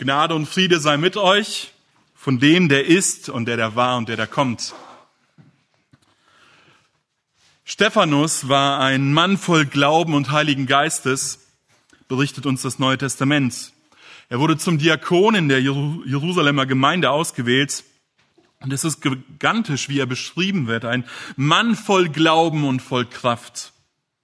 Gnade und Friede sei mit euch, von dem, der ist und der da war und der da kommt. Stephanus war ein Mann voll Glauben und Heiligen Geistes, berichtet uns das Neue Testament. Er wurde zum Diakon in der Jerusalemer Gemeinde ausgewählt. Und es ist gigantisch, wie er beschrieben wird. Ein Mann voll Glauben und voll Kraft.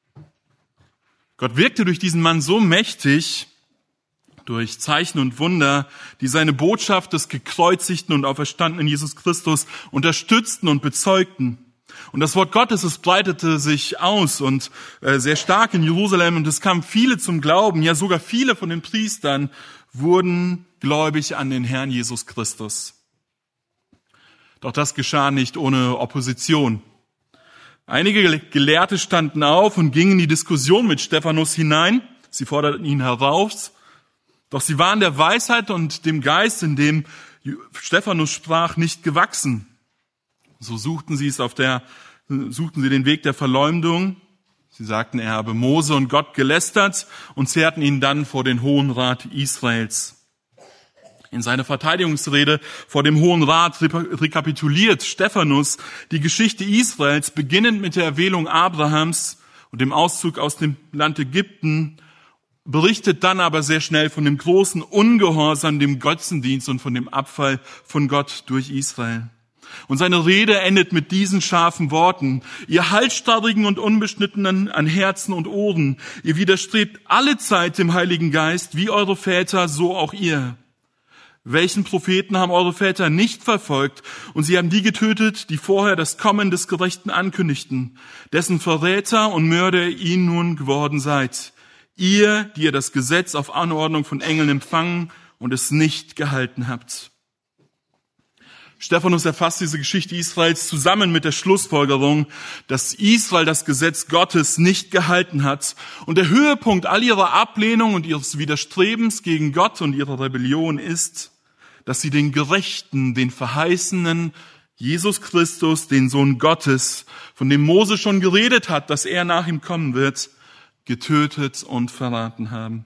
Gott wirkte durch diesen Mann so mächtig, durch Zeichen und Wunder, die seine Botschaft des gekreuzigten und auferstandenen Jesus Christus unterstützten und bezeugten. Und das Wort Gottes, es breitete sich aus und sehr stark in Jerusalem, und es kamen viele zum Glauben. Ja, sogar viele von den Priestern wurden gläubig an den Herrn Jesus Christus. Doch das geschah nicht ohne Opposition. Einige Gelehrte standen auf und gingen in die Diskussion mit Stephanus hinein. Sie forderten ihn heraus. Doch sie waren der Weisheit und dem Geist, in dem Stephanus sprach, nicht gewachsen. So suchten sie den Weg der Verleumdung. Sie sagten, er habe Mose und Gott gelästert und zerrten ihn dann vor den Hohen Rat Israels. In seiner Verteidigungsrede vor dem Hohen Rat rekapituliert Stephanus die Geschichte Israels, beginnend mit der Erwählung Abrahams und dem Auszug aus dem Land Ägypten, berichtet dann aber sehr schnell von dem großen Ungehorsam, dem Götzendienst und von dem Abfall von Gott durch Israel. Und seine Rede endet mit diesen scharfen Worten: Ihr Halsstarrigen und Unbeschnittenen an Herzen und Ohren, ihr widerstrebt allezeit dem Heiligen Geist, wie eure Väter, so auch ihr. Welchen Propheten haben eure Väter nicht verfolgt? Und sie haben die getötet, die vorher das Kommen des Gerechten ankündigten, dessen Verräter und Mörder ihr nun geworden seid. Ihr, die ihr das Gesetz auf Anordnung von Engeln empfangen und es nicht gehalten habt. Stephanus erfasst diese Geschichte Israels zusammen mit der Schlussfolgerung, dass Israel das Gesetz Gottes nicht gehalten hat. Und der Höhepunkt all ihrer Ablehnung und ihres Widerstrebens gegen Gott und ihrer Rebellion ist, dass sie den Gerechten, den verheißenen Jesus Christus, den Sohn Gottes, von dem Mose schon geredet hat, dass er nach ihm kommen wird, getötet und verraten haben.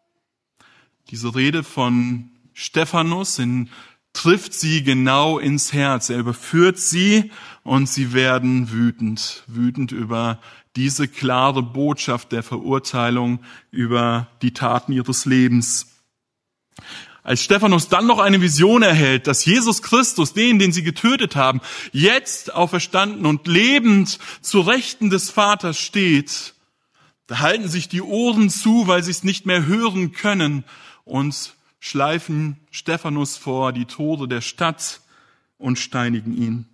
Diese Rede von Stephanus trifft sie genau ins Herz. Er überführt sie und sie werden wütend über diese klare Botschaft der Verurteilung, über die Taten ihres Lebens. Als Stephanus dann noch eine Vision erhält, dass Jesus Christus, den sie getötet haben, jetzt auferstanden und lebend zu Rechten des Vaters steht, da halten sich die Ohren zu, weil sie es nicht mehr hören können, und schleifen Stephanus vor die Tore der Stadt und steinigen ihn.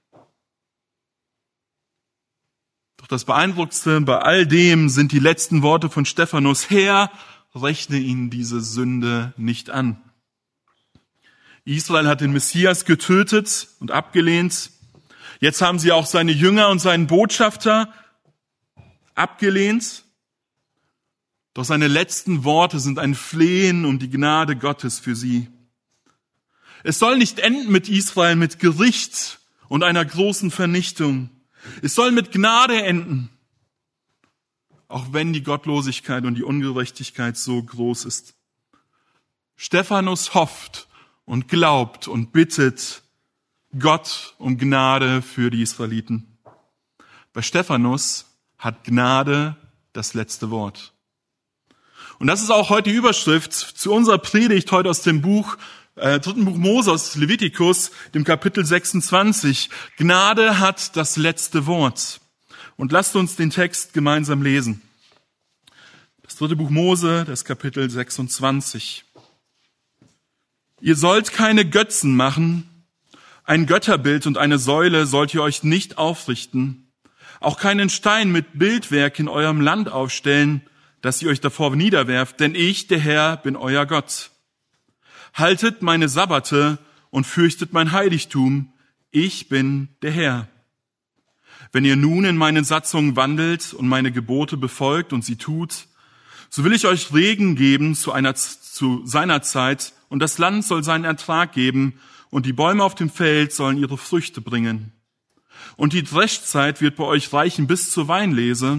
Doch das Beeindruckendste bei all dem sind die letzten Worte von Stephanus: Herr, rechne ihnen diese Sünde nicht an. Israel hat den Messias getötet und abgelehnt. Jetzt haben sie auch seine Jünger und seinen Botschafter abgelehnt. Doch seine letzten Worte sind ein Flehen um die Gnade Gottes für sie. Es soll nicht enden mit Israel, mit Gericht und einer großen Vernichtung. Es soll mit Gnade enden, auch wenn die Gottlosigkeit und die Ungerechtigkeit so groß ist. Stephanus hofft und glaubt und bittet Gott um Gnade für die Israeliten. Bei Stephanus hat Gnade das letzte Wort. Und das ist auch heute die Überschrift zu unserer Predigt heute aus dem dritten Buch Mose, aus Levitikus, dem Kapitel 26. Gnade hat das letzte Wort. Und lasst uns den Text gemeinsam lesen. Das dritte Buch Mose, das Kapitel 26. Ihr sollt keine Götzen machen, ein Götterbild und eine Säule sollt ihr euch nicht aufrichten, auch keinen Stein mit Bildwerk in eurem Land aufstellen, dass ihr euch davor niederwerft, denn ich, der Herr, bin euer Gott. Haltet meine Sabbate und fürchtet mein Heiligtum, ich bin der Herr. Wenn ihr nun in meinen Satzungen wandelt und meine Gebote befolgt und sie tut, so will ich euch Regen geben zu seiner Zeit, und das Land soll seinen Ertrag geben, und die Bäume auf dem Feld sollen ihre Früchte bringen. Und die Dreschzeit wird bei euch reichen bis zur Weinlese,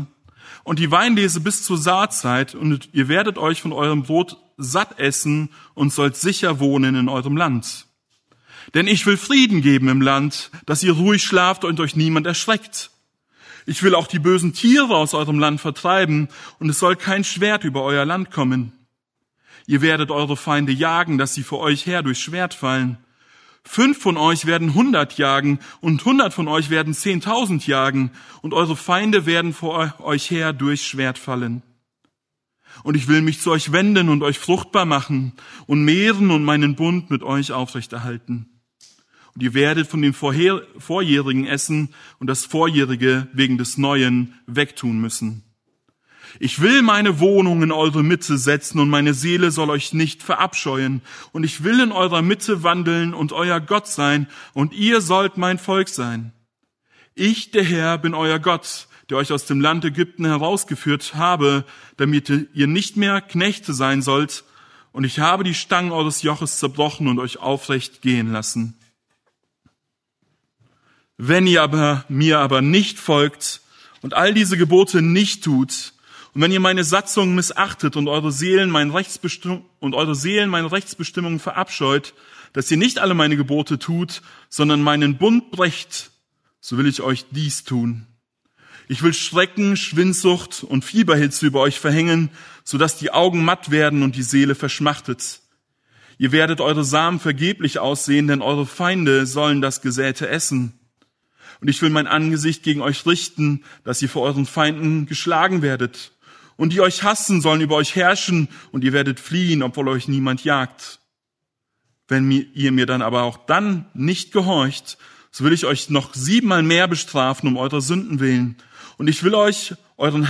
und die Weinlese bis zur Saatzeit, und ihr werdet euch von eurem Brot satt essen und sollt sicher wohnen in eurem Land. Denn ich will Frieden geben im Land, dass ihr ruhig schlaft und euch niemand erschreckt. Ich will auch die bösen Tiere aus eurem Land vertreiben, und es soll kein Schwert über euer Land kommen. Ihr werdet eure Feinde jagen, dass sie vor euch her durchs Schwert fallen. 5 von euch werden 100 jagen, und 100 von euch werden 10.000 jagen, und eure Feinde werden vor euch her durchs Schwert fallen. Und ich will mich zu euch wenden und euch fruchtbar machen und mehren und meinen Bund mit euch aufrechterhalten. Und ihr werdet von dem Vorjährigen essen und das Vorjährige wegen des Neuen wegtun müssen. Ich will meine Wohnung in eure Mitte setzen, und meine Seele soll euch nicht verabscheuen. Und ich will in eurer Mitte wandeln und euer Gott sein, und ihr sollt mein Volk sein. Ich, der Herr, bin euer Gott, der euch aus dem Land Ägypten herausgeführt habe, damit ihr nicht mehr Knechte sein sollt. Und ich habe die Stangen eures Joches zerbrochen und euch aufrecht gehen lassen. Wenn ihr mir aber nicht folgt und all diese Gebote nicht tut, und wenn ihr meine Satzungen missachtet und eure Seelen meine Rechtsbestimmungen verabscheut, dass ihr nicht alle meine Gebote tut, sondern meinen Bund brecht, so will ich euch dies tun. Ich will Schrecken, Schwindsucht und Fieberhitze über euch verhängen, sodass die Augen matt werden und die Seele verschmachtet. Ihr werdet eure Samen vergeblich aussehen, denn eure Feinde sollen das Gesäte essen. Und ich will mein Angesicht gegen euch richten, dass ihr vor euren Feinden geschlagen werdet. Und die euch hassen, sollen über euch herrschen, und ihr werdet fliehen, obwohl euch niemand jagt. Wenn ihr mir dann aber auch dann nicht gehorcht, so will ich euch noch 7-mal mehr bestrafen um eurer Sünden willen. Und ich will euren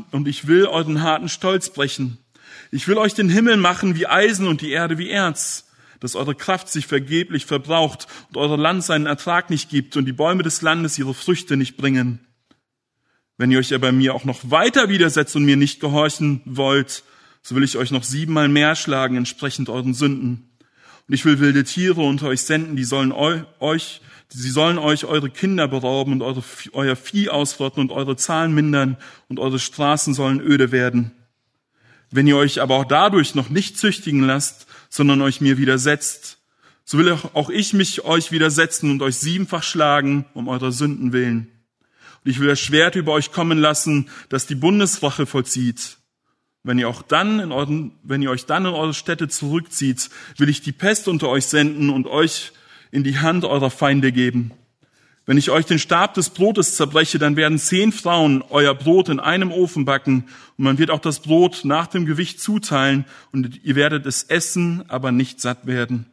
harten Stolz brechen. Ich will euch den Himmel machen wie Eisen und die Erde wie Erz, dass eure Kraft sich vergeblich verbraucht und euer Land seinen Ertrag nicht gibt und die Bäume des Landes ihre Früchte nicht bringen. Wenn ihr euch aber mir auch noch weiter widersetzt und mir nicht gehorchen wollt, so will ich euch noch 7-mal mehr schlagen, entsprechend euren Sünden. Und ich will wilde Tiere unter euch senden, sie sollen euch eure Kinder berauben und euer Vieh ausrotten und eure Zahlen mindern, und eure Straßen sollen öde werden. Wenn ihr euch aber auch dadurch noch nicht züchtigen lasst, sondern euch mir widersetzt, so will auch ich mich euch widersetzen und euch 7-fach schlagen um eurer Sünden willen. Und ich will das Schwert über euch kommen lassen, das die Bundesrache vollzieht. Wenn ihr euch dann in eure Städte zurückzieht, will ich die Pest unter euch senden und euch in die Hand eurer Feinde geben. Wenn ich euch den Stab des Brotes zerbreche, dann werden 10 Frauen euer Brot in einem Ofen backen, und man wird auch das Brot nach dem Gewicht zuteilen, und ihr werdet es essen, aber nicht satt werden.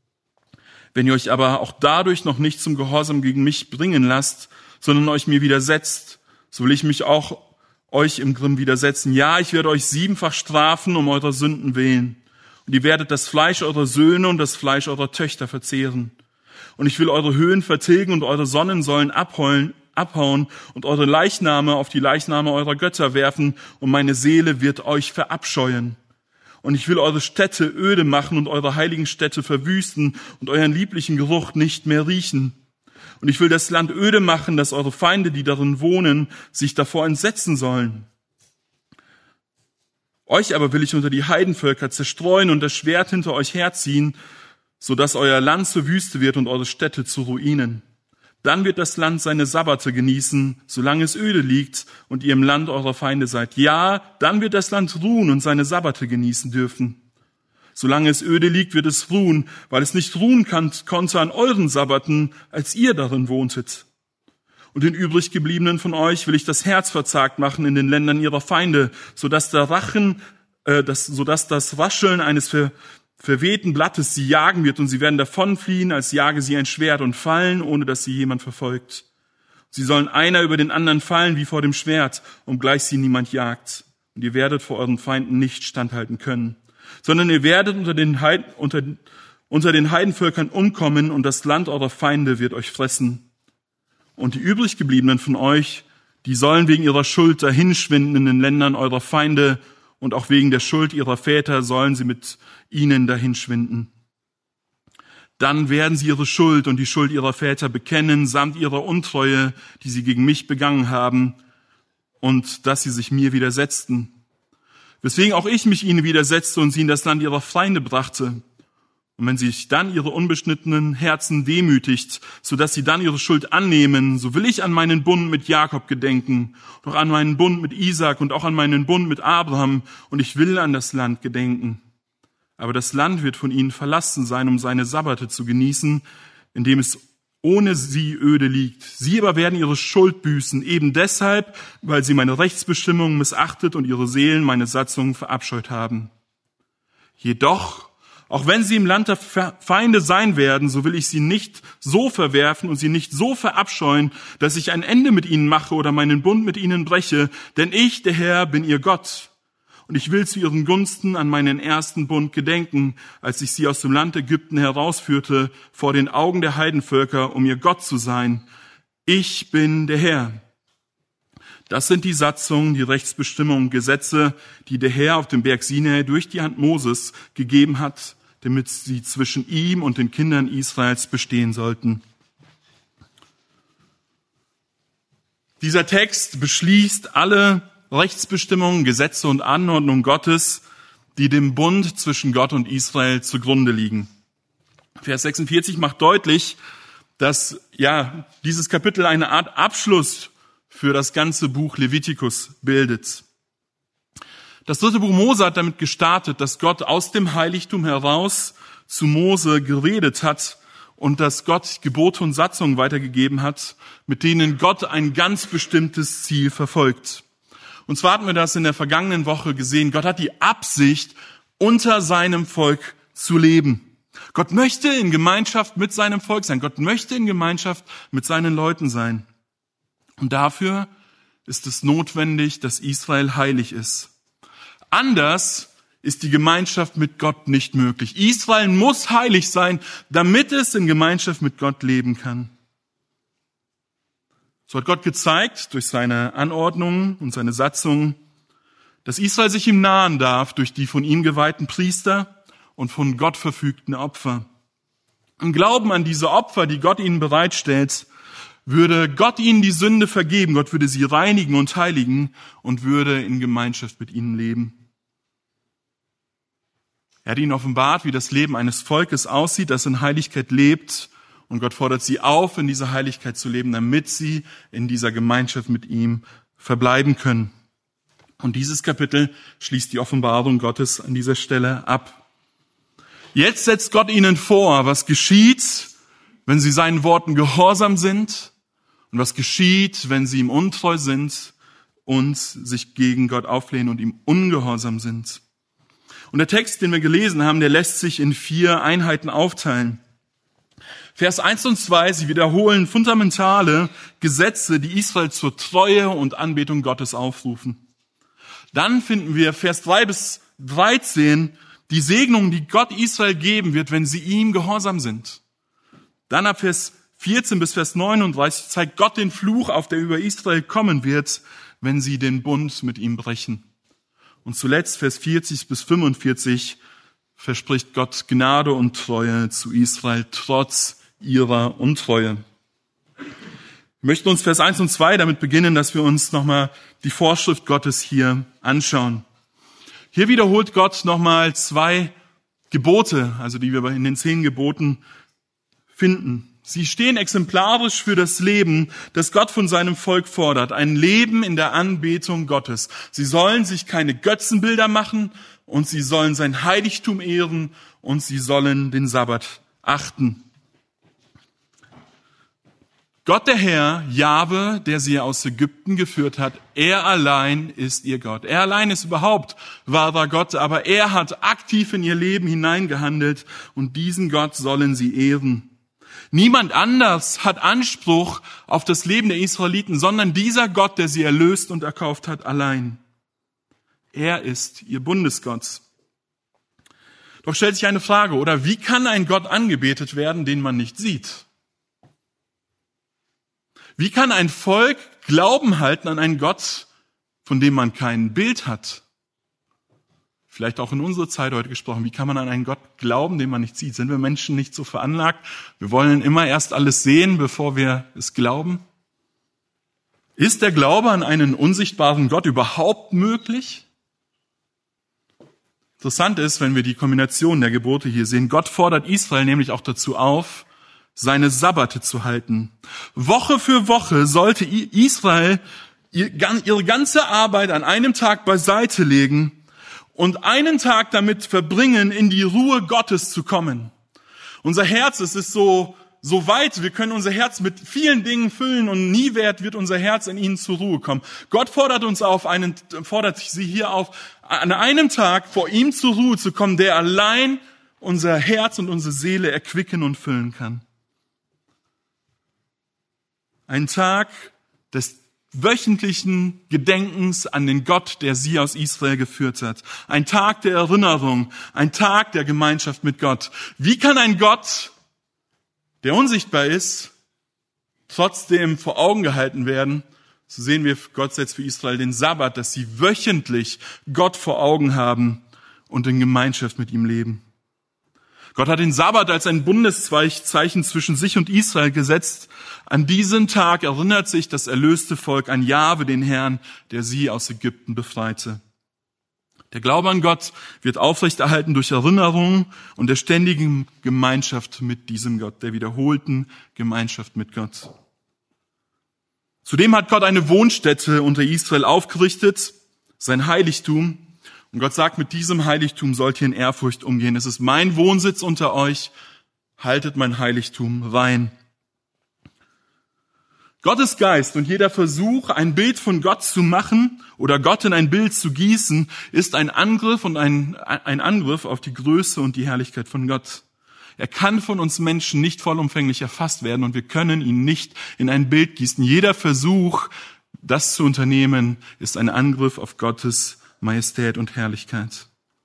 Wenn ihr euch aber auch dadurch noch nicht zum Gehorsam gegen mich bringen lasst, sondern euch mir widersetzt, so will ich mich auch euch im Grimm widersetzen. Ja, ich werde euch 7-fach strafen um eurer Sünden willen. Und ihr werdet das Fleisch eurer Söhne und das Fleisch eurer Töchter verzehren. Und ich will eure Höhen vertilgen und eure Sonnen sollen abhauen und eure Leichname auf die Leichname eurer Götter werfen, und meine Seele wird euch verabscheuen. Und ich will eure Städte öde machen und eure heiligen Städte verwüsten und euren lieblichen Geruch nicht mehr riechen. Und ich will das Land öde machen, dass eure Feinde, die darin wohnen, sich davor entsetzen sollen. Euch aber will ich unter die Heidenvölker zerstreuen und das Schwert hinter euch herziehen, so dass euer Land zur Wüste wird und eure Städte zu Ruinen. Dann wird das Land seine Sabbate genießen, solange es öde liegt und ihr im Land eurer Feinde seid. Ja, dann wird das Land ruhen und seine Sabbate genießen dürfen. Solange es öde liegt, wird es ruhen, weil es nicht ruhen konnte an euren Sabbaten, als ihr darin wohntet. Und den übrig gebliebenen von euch will ich das Herz verzagt machen in den Ländern ihrer Feinde, sodass das Rascheln eines verwehten Blattes sie jagen wird, und sie werden davonfliehen, als jage sie ein Schwert, und fallen, ohne dass sie jemand verfolgt. Sie sollen einer über den anderen fallen wie vor dem Schwert, obgleich sie niemand jagt. Und ihr werdet vor euren Feinden nicht standhalten können, sondern ihr werdet unter den Heidenvölkern umkommen, und das Land eurer Feinde wird euch fressen. Und die übrig gebliebenen von euch, die sollen wegen ihrer Schuld dahinschwinden in den Ländern eurer Feinde, und auch wegen der Schuld ihrer Väter sollen sie mit ihnen dahinschwinden. Dann werden sie ihre Schuld und die Schuld ihrer Väter bekennen, samt ihrer Untreue, die sie gegen mich begangen haben. und dass sie sich mir widersetzten. Weswegen auch ich mich ihnen widersetzte und sie in das Land ihrer Feinde brachte. Und wenn sich dann ihre unbeschnittenen Herzen demütigt, sodass sie dann ihre Schuld annehmen, so will ich an meinen Bund mit Jakob gedenken, doch an meinen Bund mit Isaak und auch an meinen Bund mit Abraham, und ich will an das Land gedenken. Aber das Land wird von ihnen verlassen sein, um seine Sabbate zu genießen, indem es ohne sie öde liegt. Sie aber werden ihre Schuld büßen, eben deshalb, weil sie meine Rechtsbestimmungen missachtet und ihre Seelen meine Satzungen verabscheut haben. Jedoch, auch wenn sie im Land der Feinde sein werden, so will ich sie nicht so verwerfen und sie nicht so verabscheuen, dass ich ein Ende mit ihnen mache oder meinen Bund mit ihnen breche, denn ich, der Herr, bin ihr Gott. Und ich will zu ihren Gunsten an meinen ersten Bund gedenken, als ich sie aus dem Land Ägypten herausführte, vor den Augen der Heidenvölker, um ihr Gott zu sein. Ich bin der Herr. Das sind die Satzungen, die Rechtsbestimmungen, Gesetze, die der Herr auf dem Berg Sinai durch die Hand Moses gegeben hat, damit sie zwischen ihm und den Kindern Israels bestehen sollten. Dieser Text beschließt alle Rechtsbestimmungen, Gesetze und Anordnungen Gottes, die dem Bund zwischen Gott und Israel zugrunde liegen. Vers 46 macht deutlich, dass dieses Kapitel eine Art Abschluss für das ganze Buch Levitikus bildet. Das 3. Buch Mose hat damit gestartet, dass Gott aus dem Heiligtum heraus zu Mose geredet hat und dass Gott Gebote und Satzungen weitergegeben hat, mit denen Gott ein ganz bestimmtes Ziel verfolgt. Und zwar hatten wir das in der vergangenen Woche gesehen. Gott hat die Absicht, unter seinem Volk zu leben. Gott möchte in Gemeinschaft mit seinem Volk sein. Gott möchte in Gemeinschaft mit seinen Leuten sein. Und dafür ist es notwendig, dass Israel heilig ist. Anders ist die Gemeinschaft mit Gott nicht möglich. Israel muss heilig sein, damit es in Gemeinschaft mit Gott leben kann. So hat Gott gezeigt, durch seine Anordnungen und seine Satzungen, dass Israel sich ihm nahen darf durch die von ihm geweihten Priester und von Gott verfügten Opfer. Im Glauben an diese Opfer, die Gott ihnen bereitstellt, würde Gott ihnen die Sünde vergeben, Gott würde sie reinigen und heiligen und würde in Gemeinschaft mit ihnen leben. Er hat ihnen offenbart, wie das Leben eines Volkes aussieht, das in Heiligkeit lebt, und Gott fordert sie auf, in dieser Heiligkeit zu leben, damit sie in dieser Gemeinschaft mit ihm verbleiben können. Und dieses Kapitel schließt die Offenbarung Gottes an dieser Stelle ab. Jetzt setzt Gott ihnen vor, was geschieht, wenn sie seinen Worten gehorsam sind und was geschieht, wenn sie ihm untreu sind und sich gegen Gott auflehnen und ihm ungehorsam sind. Und der Text, den wir gelesen haben, der lässt sich in 4 Einheiten aufteilen. Vers 1 und 2, sie wiederholen fundamentale Gesetze, die Israel zur Treue und Anbetung Gottes aufrufen. Dann finden wir Vers 3 bis 13 die Segnungen, die Gott Israel geben wird, wenn sie ihm gehorsam sind. Dann ab Vers 14 bis Vers 39 zeigt Gott den Fluch auf, der über Israel kommen wird, wenn sie den Bund mit ihm brechen. Und zuletzt Vers 40 bis 45 verspricht Gott Gnade und Treue zu Israel trotz ihrer Untreue. Wir möchten uns Vers 1 und 2 damit beginnen, dass wir uns nochmal die Vorschrift Gottes hier anschauen. Hier wiederholt Gott nochmal 2 Gebote, also die wir in den 10 Geboten finden. Sie stehen exemplarisch für das Leben, das Gott von seinem Volk fordert. Ein Leben in der Anbetung Gottes. Sie sollen sich keine Götzenbilder machen und sie sollen sein Heiligtum ehren und sie sollen den Sabbat achten. Gott der Herr, Jahwe, der sie aus Ägypten geführt hat, er allein ist ihr Gott. Er allein ist überhaupt wahrer Gott, aber er hat aktiv in ihr Leben hineingehandelt und diesen Gott sollen sie ehren. Niemand anders hat Anspruch auf das Leben der Israeliten, sondern dieser Gott, der sie erlöst und erkauft hat, allein. Er ist ihr Bundesgott. Doch stellt sich eine Frage, oder wie kann ein Gott angebetet werden, den man nicht sieht? Wie kann ein Volk Glauben halten an einen Gott, von dem man kein Bild hat? Vielleicht auch in unserer Zeit heute gesprochen, wie kann man an einen Gott glauben, den man nicht sieht? Sind wir Menschen nicht so veranlagt? Wir wollen immer erst alles sehen, bevor wir es glauben. Ist der Glaube an einen unsichtbaren Gott überhaupt möglich? Interessant ist, wenn wir die Kombination der Gebote hier sehen, Gott fordert Israel nämlich auch dazu auf, seine Sabbate zu halten. Woche für Woche sollte Israel ihre ganze Arbeit an einem Tag beiseite legen und einen Tag damit verbringen, in die Ruhe Gottes zu kommen. Unser Herz, es ist so weit, wir können unser Herz mit vielen Dingen füllen und nie wird unser Herz in ihnen zur Ruhe kommen. Gott fordert sie hier auf, an einem Tag vor ihm zur Ruhe zu kommen, der allein unser Herz und unsere Seele erquicken und füllen kann. Ein Tag des wöchentlichen Gedenkens an den Gott, der sie aus Israel geführt hat. Ein Tag der Erinnerung, ein Tag der Gemeinschaft mit Gott. Wie kann ein Gott, der unsichtbar ist, trotzdem vor Augen gehalten werden? So sehen wir, Gott setzt für Israel den Sabbat, dass sie wöchentlich Gott vor Augen haben und in Gemeinschaft mit ihm leben. Gott hat den Sabbat als ein Bundeszeichen zwischen sich und Israel gesetzt. An diesen Tag erinnert sich das erlöste Volk an Jahwe, den Herrn, der sie aus Ägypten befreite. Der Glaube an Gott wird aufrechterhalten durch Erinnerung und der ständigen Gemeinschaft mit diesem Gott, der wiederholten Gemeinschaft mit Gott. Zudem hat Gott eine Wohnstätte unter Israel aufgerichtet, sein Heiligtum. Und Gott sagt, mit diesem Heiligtum sollt ihr in Ehrfurcht umgehen. Es ist mein Wohnsitz unter euch, haltet mein Heiligtum rein. Gottes Geist und jeder Versuch, ein Bild von Gott zu machen oder Gott in ein Bild zu gießen, ist ein Angriff und ein Angriff auf die Größe und die Herrlichkeit von Gott. Er kann von uns Menschen nicht vollumfänglich erfasst werden und wir können ihn nicht in ein Bild gießen. Jeder Versuch, das zu unternehmen, ist ein Angriff auf Gottes Majestät und Herrlichkeit.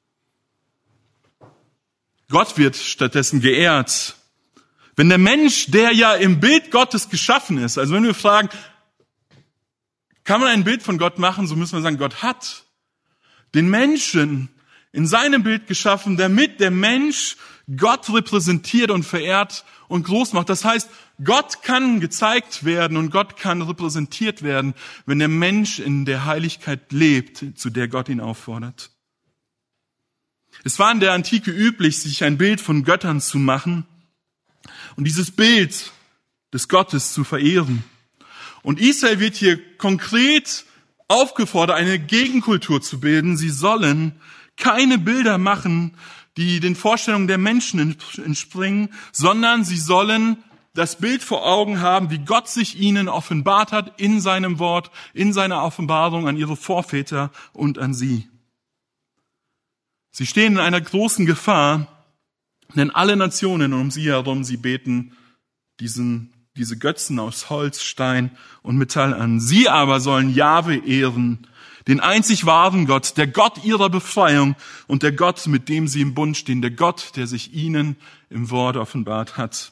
Gott wird stattdessen geehrt. Wenn der Mensch, der ja im Bild Gottes geschaffen ist, also wenn wir fragen, kann man ein Bild von Gott machen, so müssen wir sagen, Gott hat den Menschen in seinem Bild geschaffen, damit der Mensch Gott repräsentiert und verehrt und groß macht. Das heißt, Gott kann gezeigt werden und Gott kann repräsentiert werden, wenn der Mensch in der Heiligkeit lebt, zu der Gott ihn auffordert. Es war in der Antike üblich, sich ein Bild von Göttern zu machen und dieses Bild des Gottes zu verehren. Und Israel wird hier konkret aufgefordert, eine Gegenkultur zu bilden. Sie sollen keine Bilder machen, die den Vorstellungen der Menschen entspringen, sondern sie sollen das Bild vor Augen haben, wie Gott sich ihnen offenbart hat in seinem Wort, in seiner Offenbarung an ihre Vorväter und an sie. Sie stehen in einer großen Gefahr, denn alle Nationen um sie herum, sie beten diese Götzen aus Holz, Stein und Metall an. Sie aber sollen Jahwe ehren, den einzig wahren Gott, der Gott ihrer Befreiung und der Gott, mit dem sie im Bund stehen, der Gott, der sich ihnen im Wort offenbart hat.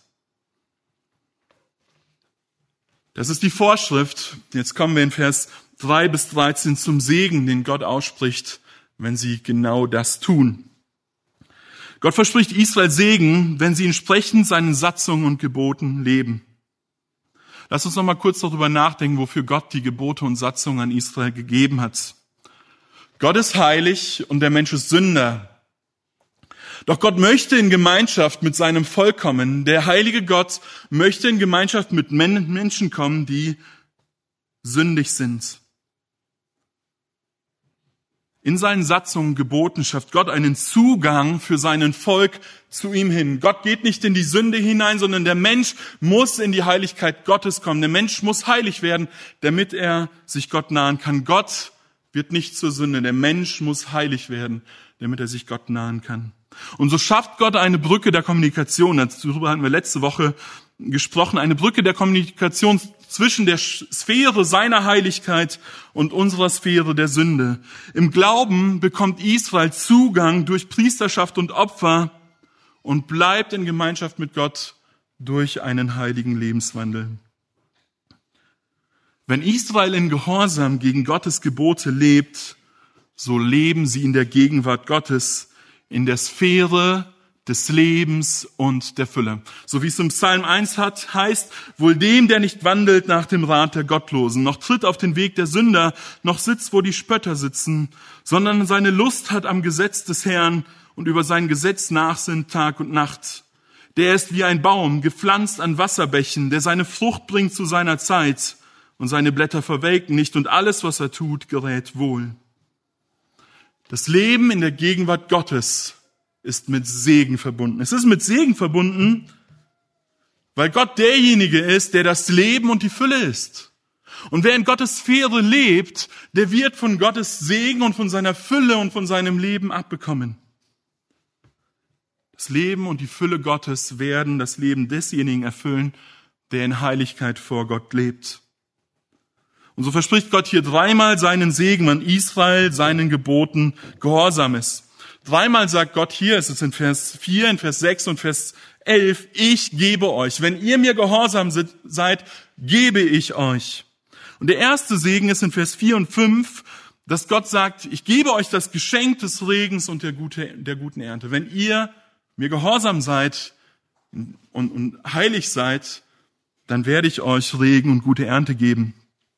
Das ist die Vorschrift. Jetzt kommen wir in Vers 3 bis 13 zum Segen, den Gott ausspricht, wenn sie genau das tun. Gott verspricht Israel Segen, wenn sie entsprechend seinen Satzungen und Geboten leben. Lass uns noch mal kurz darüber nachdenken, wofür Gott die Gebote und Satzungen an Israel gegeben hat. Gott ist heilig und der Mensch ist Sünder. Doch Gott möchte in Gemeinschaft mit seinem Volk kommen. Der heilige Gott möchte in Gemeinschaft mit Menschen kommen, die sündig sind. In seinen Satzungen, Geboten schafft Gott einen Zugang für seinen Volk zu ihm hin. Gott geht nicht in die Sünde hinein, sondern der Mensch muss in die Heiligkeit Gottes kommen. Der Mensch muss heilig werden, damit er sich Gott nahen kann. Gott wird nicht zur Sünde. Der Mensch muss heilig werden, damit er sich Gott nahen kann. Und so schafft Gott eine Brücke der Kommunikation. Darüber hatten wir letzte Woche gesprochen. Eine Brücke der Kommunikation zwischen der Sphäre seiner Heiligkeit und unserer Sphäre der Sünde. Im Glauben bekommt Israel Zugang durch Priesterschaft und Opfer und bleibt in Gemeinschaft mit Gott durch einen heiligen Lebenswandel. Wenn Israel in Gehorsam gegen Gottes Gebote lebt, so leben sie in der Gegenwart Gottes, in der Sphäre des Lebens und der Fülle. So wie es im Psalm 1 heißt, wohl dem, der nicht wandelt nach dem Rat der Gottlosen, noch tritt auf den Weg der Sünder, noch sitzt, wo die Spötter sitzen, sondern seine Lust hat am Gesetz des Herrn und über sein Gesetz nachsinnt Tag und Nacht. Der ist wie ein Baum, gepflanzt an Wasserbächen, der seine Frucht bringt zu seiner Zeit und seine Blätter verwelken nicht und alles, was er tut, gerät wohl. Das Leben in der Gegenwart Gottes ist mit Segen verbunden. Es ist mit Segen verbunden, weil Gott derjenige ist, der das Leben und die Fülle ist. Und wer in Gottes Sphäre lebt, der wird von Gottes Segen und von seiner Fülle und von seinem Leben abbekommen. Das Leben und die Fülle Gottes werden das Leben desjenigen erfüllen, der in Heiligkeit vor Gott lebt. Und so verspricht Gott hier dreimal seinen Segen an Israel, seinen Geboten gehorsam ist. Dreimal sagt Gott hier, es ist in Vers 4, in Vers 6 und Vers 11, ich gebe euch. Wenn ihr mir gehorsam seid, gebe ich euch. Und der erste Segen ist in Vers 4 und 5, dass Gott sagt, ich gebe euch das Geschenk des Regens und der guten Ernte. Wenn ihr mir gehorsam seid und heilig seid, dann werde ich euch Regen und gute Ernte geben.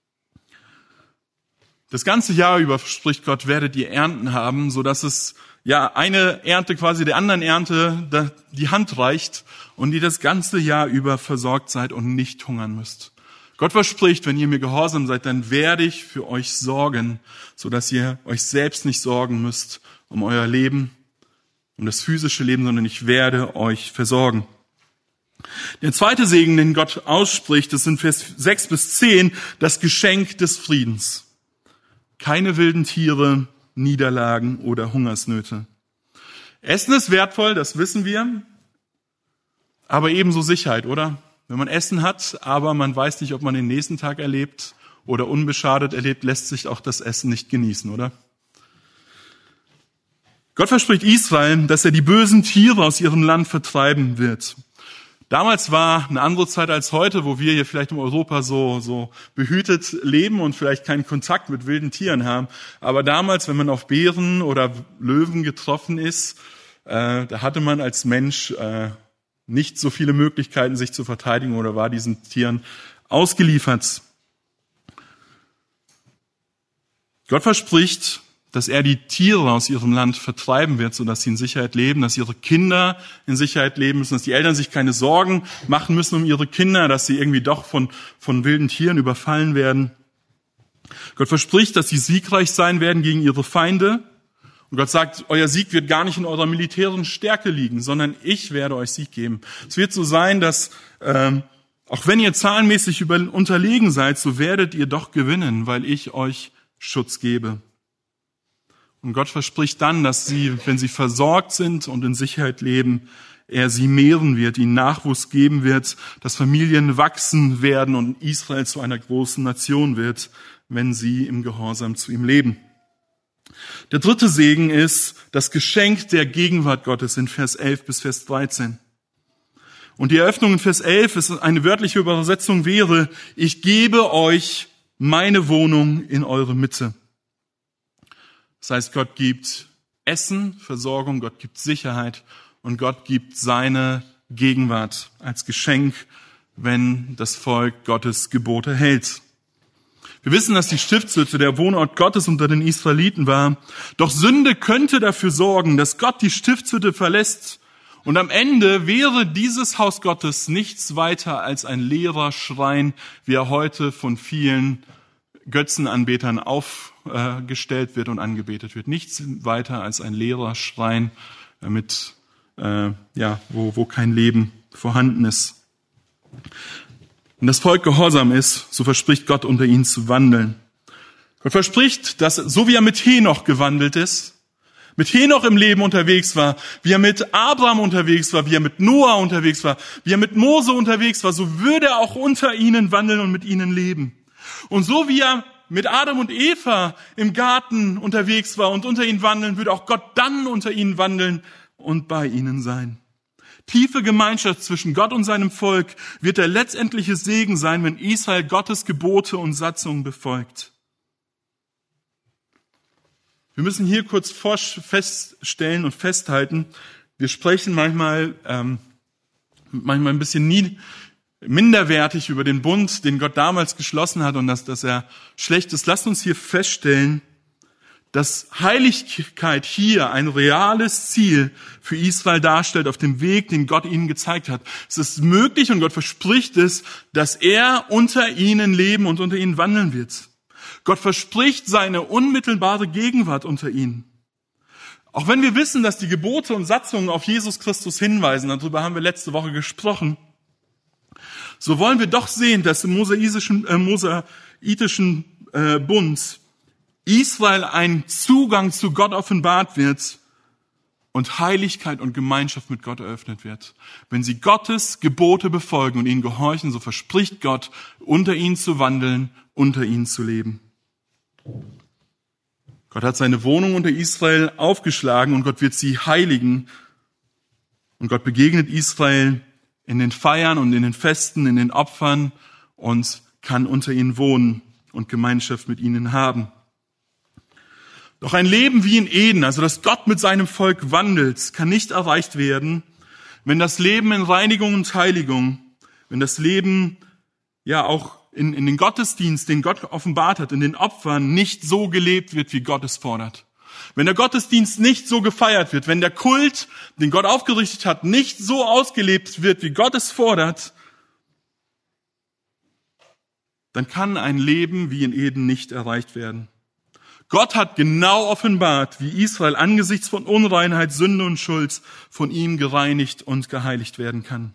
Das ganze Jahr über, verspricht Gott, werdet ihr Ernten haben, so dass es eine Ernte quasi der anderen Ernte die Hand reicht und ihr das ganze Jahr über versorgt seid und nicht hungern müsst. Gott verspricht, wenn ihr mir gehorsam seid, dann werde ich für euch sorgen, so dass ihr euch selbst nicht sorgen müsst um euer Leben, um das physische Leben, sondern ich werde euch versorgen. Der zweite Segen, den Gott ausspricht, ist in Vers 6 bis 10, das Geschenk des Friedens. Keine wilden Tiere, Niederlagen oder Hungersnöte. Essen ist wertvoll, das wissen wir, aber ebenso Sicherheit, oder? Wenn man Essen hat, aber man weiß nicht, ob man den nächsten Tag erlebt oder unbeschadet erlebt, lässt sich auch das Essen nicht genießen, oder? Gott verspricht Israel, dass er die bösen Tiere aus ihrem Land vertreiben wird. Damals war eine andere Zeit als heute, wo wir hier vielleicht in Europa so behütet leben und vielleicht keinen Kontakt mit wilden Tieren haben. Aber damals, wenn man auf Bären oder Löwen getroffen ist, da hatte man als Mensch nicht so viele Möglichkeiten, sich zu verteidigen oder war diesen Tieren ausgeliefert. Gott verspricht, dass er die Tiere aus ihrem Land vertreiben wird, sodass sie in Sicherheit leben, dass ihre Kinder in Sicherheit leben müssen, dass die Eltern sich keine Sorgen machen müssen um ihre Kinder, dass sie irgendwie doch von wilden Tieren überfallen werden. Gott verspricht, dass sie siegreich sein werden gegen ihre Feinde. Und Gott sagt, euer Sieg wird gar nicht in eurer militärischen Stärke liegen, sondern ich werde euch Sieg geben. Es wird so sein, dass auch wenn ihr zahlenmäßig unterlegen seid, so werdet ihr doch gewinnen, weil ich euch Schutz gebe. Und Gott verspricht dann, dass sie, wenn sie versorgt sind und in Sicherheit leben, er sie mehren wird, ihnen Nachwuchs geben wird, dass Familien wachsen werden und Israel zu einer großen Nation wird, wenn sie im Gehorsam zu ihm leben. Der dritte Segen ist das Geschenk der Gegenwart Gottes in Vers 11 bis Vers 13. Und die Eröffnung in Vers 11 ist eine wörtliche Übersetzung wäre, ich gebe euch meine Wohnung in eure Mitte. Das heißt, Gott gibt Essen, Versorgung, Gott gibt Sicherheit und Gott gibt seine Gegenwart als Geschenk, wenn das Volk Gottes Gebote hält. Wir wissen, dass die Stiftshütte der Wohnort Gottes unter den Israeliten war. Doch Sünde könnte dafür sorgen, dass Gott die Stiftshütte verlässt. Und am Ende wäre dieses Haus Gottes nichts weiter als ein leerer Schrein, wie er heute von vielen Götzenanbetern aufgestellt wird und angebetet wird. Nichts weiter als ein leerer Schrein, wo kein Leben vorhanden ist. Wenn das Volk gehorsam ist, so verspricht Gott, unter ihnen zu wandeln. Gott verspricht, dass so wie er mit Henoch gewandelt ist, mit Henoch im Leben unterwegs war, wie er mit Abraham unterwegs war, wie er mit Noah unterwegs war, wie er mit Mose unterwegs war, so würde er auch unter ihnen wandeln und mit ihnen leben. Und so wie er mit Adam und Eva im Garten unterwegs war und unter ihnen wandeln, würde auch Gott dann unter ihnen wandeln und bei ihnen sein. Tiefe Gemeinschaft zwischen Gott und seinem Volk wird der letztendliche Segen sein, wenn Israel Gottes Gebote und Satzungen befolgt. Wir müssen hier kurz feststellen und festhalten, Wir sprechen manchmal ein bisschen minderwertig über den Bund, den Gott damals geschlossen hat und dass er schlecht ist. Lasst uns hier feststellen, dass Heiligkeit hier ein reales Ziel für Israel darstellt auf dem Weg, den Gott ihnen gezeigt hat. Es ist möglich und Gott verspricht es, dass er unter ihnen leben und unter ihnen wandeln wird. Gott verspricht seine unmittelbare Gegenwart unter ihnen. Auch wenn wir wissen, dass die Gebote und Satzungen auf Jesus Christus hinweisen, darüber haben wir letzte Woche gesprochen, so wollen wir doch sehen, dass im mosaitischen Bund Israel ein Zugang zu Gott offenbart wird und Heiligkeit und Gemeinschaft mit Gott eröffnet wird. Wenn sie Gottes Gebote befolgen und ihnen gehorchen, so verspricht Gott, unter ihnen zu wandeln, unter ihnen zu leben. Gott hat seine Wohnung unter Israel aufgeschlagen und Gott wird sie heiligen. Und Gott begegnet Israel in den Feiern und in den Festen, in den Opfern und kann unter ihnen wohnen und Gemeinschaft mit ihnen haben. Doch ein Leben wie in Eden, also dass Gott mit seinem Volk wandelt, kann nicht erreicht werden, wenn das Leben in Reinigung und Heiligung, wenn das Leben ja auch in den Gottesdienst, den Gott offenbart hat, in den Opfern nicht so gelebt wird, wie Gott es fordert. Wenn der Gottesdienst nicht so gefeiert wird, wenn der Kult, den Gott aufgerichtet hat, nicht so ausgelebt wird, wie Gott es fordert, dann kann ein Leben wie in Eden nicht erreicht werden. Gott hat genau offenbart, wie Israel angesichts von Unreinheit, Sünde und Schuld von ihm gereinigt und geheiligt werden kann.